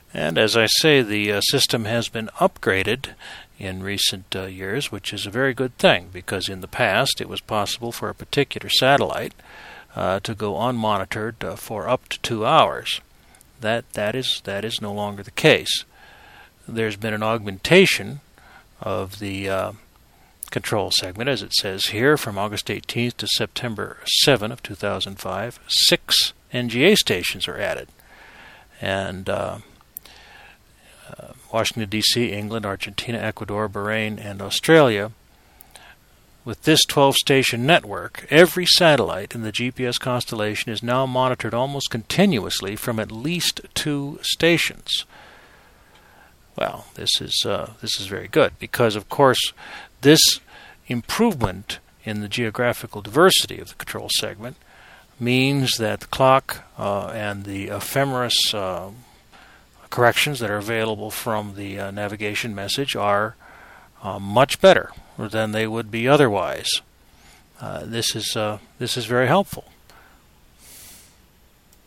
And as I say, the system has been upgraded in recent years, which is a very good thing, because in the past it was possible for a particular satellite to go unmonitored for up to 2 hours. That is no longer the case. There's been an augmentation of the control segment, as it says here, from August 18th to September 7 of 2005. 6 NGA stations are added. And Washington, D.C., England, Argentina, Ecuador, Bahrain, and Australia. With this 12-station network, every satellite in the GPS constellation is now monitored almost continuously from at least 2 stations. Well, this is very good, because, of course, this improvement in the geographical diversity of the control segment means that the clock and the ephemeris corrections that are available from the navigation message are much better than they would be otherwise. This is very helpful.